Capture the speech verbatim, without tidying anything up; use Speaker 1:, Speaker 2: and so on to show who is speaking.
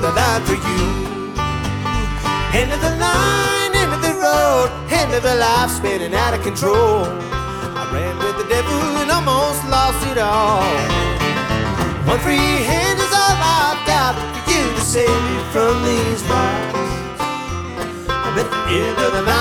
Speaker 1: the line for you. End of the line, end of the road, end of the life spinning out of control. I ran with the devil and almost lost it all. One free hand is all I've got for you to save me from these bars. I'm at the end of the line.